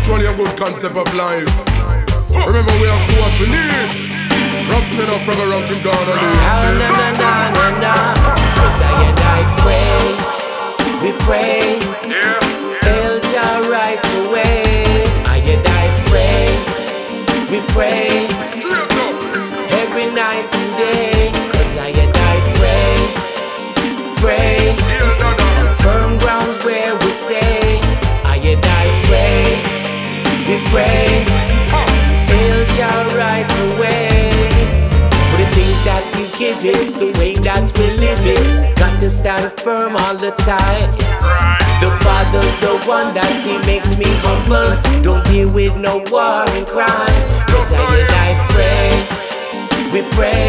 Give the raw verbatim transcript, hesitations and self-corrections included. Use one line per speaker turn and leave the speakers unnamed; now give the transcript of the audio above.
actually a good concept of life. Remember we have to what we need. Rob Smith up from around King Ghana.
Na na na na na na. Cause I and I pray, we pray.
Yeah.
El Jah right away. I and I pray, we pray.
Straight up.
Every night and day. Cause I and I pray, pray.
Yeah, no, no.
Firm grounds where we stay. I and I pray, we pray. El Jah right away. For the things that He's giving, the way that we live it. Got to stand firm all the time. The Father's the one that He makes me humble. Don't deal with no war and crime. Cause I and I pray, we pray.